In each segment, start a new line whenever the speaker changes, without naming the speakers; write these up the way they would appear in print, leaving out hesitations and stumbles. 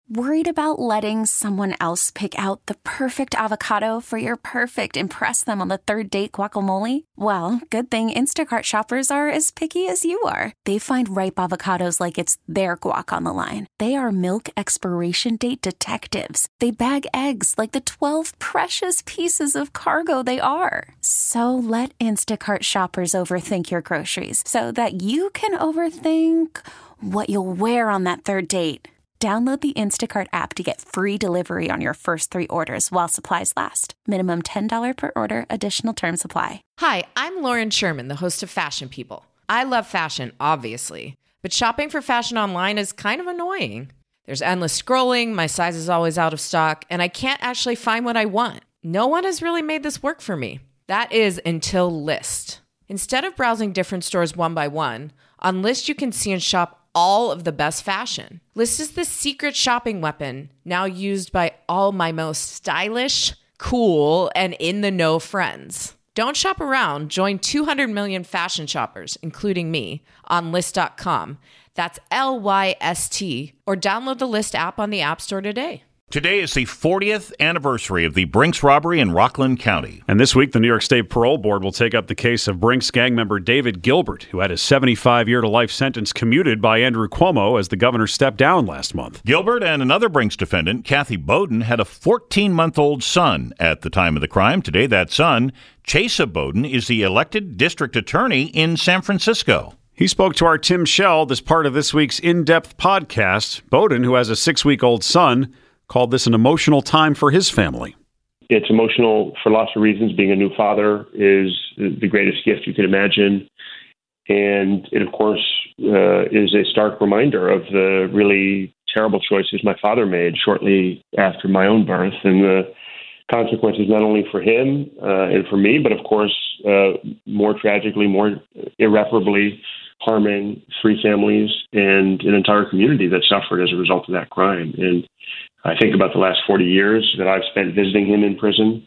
Worried about letting someone else pick out the perfect avocado for your perfect impress them on the third date guacamole? Well, good thing Instacart shoppers are as picky as you are. They find ripe avocados like it's their guac on the line. They are milk expiration date detectives. They bag eggs like the 12 precious pieces of cargo they are. So let Instacart shoppers overthink your groceries so that you can overthink what you'll wear on that third date. Download the Instacart app to get free delivery on your first 3 orders while supplies last. Minimum $10 per order. Additional terms apply.
Hi, I'm Lauren Sherman, the host of Fashion People. I love fashion, obviously, but shopping for fashion online is kind of annoying. There's endless scrolling, my size is always out of stock, and I can't actually find what I want. No one has really made this work for me. That is until Lyst. Instead of browsing different stores one by one, on Lyst you can see and shop all of the best fashion. Lyst is the secret shopping weapon now used by all my most stylish, cool, and in-the-know friends. Don't shop around. Join 200 million fashion shoppers, including me, on Lyst.com. That's Lyst, or download the Lyst app on the App Store today.
Today is the 40th anniversary of the Brinks robbery in Rockland County.
And this week, the New York State Parole Board will take up the case of Brinks gang member David Gilbert, who had his 75-year-to-life sentence commuted by Andrew Cuomo as the governor stepped down last month.
Gilbert and another Brinks defendant, Kathy Bowden, had a 14-month-old son at the time of the crime. Today, that son, Chesa Bowden, is the elected district attorney in San Francisco.
He spoke to our Tim Sheld as part of this week's In-Depth podcast. Bowden, who has a 6-week-old son, called this an emotional time for his family.
It's emotional for lots of reasons. Being a new father is the greatest gift you could imagine. And it, of course, is a stark reminder of the really terrible choices my father made shortly after my own birth and the consequences not only for him and for me, but, of course, more tragically, more irreparably harming 3 families and an entire community that suffered as a result of that crime. And I think about the last 40 years that I've spent visiting him in prison,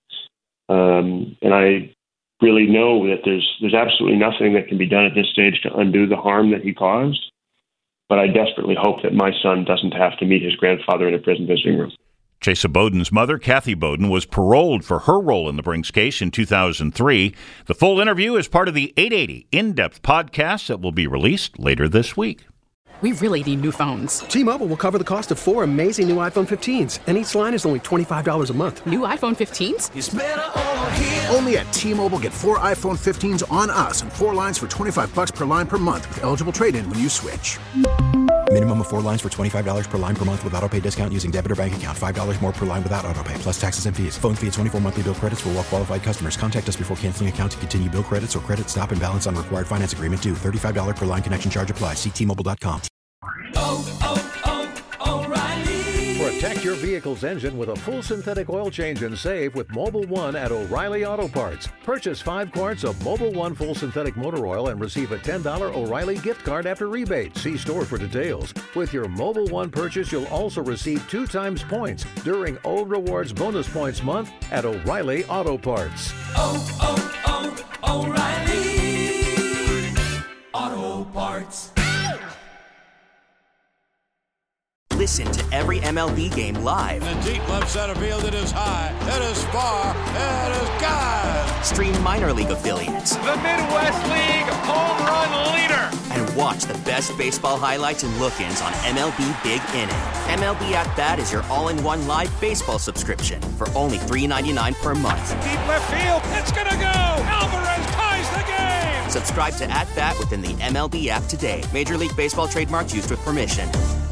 and I really know that there's absolutely nothing that can be done at this stage to undo the harm that he caused. But I desperately hope that my son doesn't have to meet his grandfather in a prison visiting room.
Chesa Bowden's mother, Kathy Bowden, was paroled for her role in the Brinks case in 2003. The full interview is part of the 880 In-Depth podcast that will be released later this week.
We really need new phones.
T-Mobile will cover the cost of 4 amazing new iPhone 15s, and each line is only $25 a month.
New iPhone 15s?
It's better over here. Only at T-Mobile, get 4 iPhone 15s on us and 4 lines for $25 per line per month with eligible trade-in when you switch.
Minimum of 4 lines for $25 per line per month with autopay discount using debit or bank account. $5 more per line without autopay, plus taxes and fees. Phone fee at 24 monthly bill credits for well-qualified customers. Contact us before canceling account to continue bill credits or credit stop and balance on required finance agreement due. $35 per line connection charge applies. See T-Mobile.com.
O'Reilly. Protect your vehicle's engine with a full synthetic oil change and save with Mobil 1 at O'Reilly Auto Parts. Purchase 5 quarts of Mobil 1 full synthetic motor oil and receive a $10 O'Reilly gift card after rebate. See store for details. With your Mobil 1 purchase, you'll also receive 2 times points during O Rewards Bonus Points Month at O'Reilly Auto Parts.
O'Reilly Auto Parts.
Listen to every MLB game live.
In the deep left center field, it is high, it is far, it is gone.
Stream minor league affiliates.
The Midwest League home run leader.
And watch the best baseball highlights and look-ins on MLB Big Inning. MLB At Bat is your all-in-one live baseball subscription for only $3.99 per month.
Deep left field, it's gonna go. Alvarez ties the game.
Subscribe to At Bat within the MLB app today. Major League Baseball trademarks used with permission.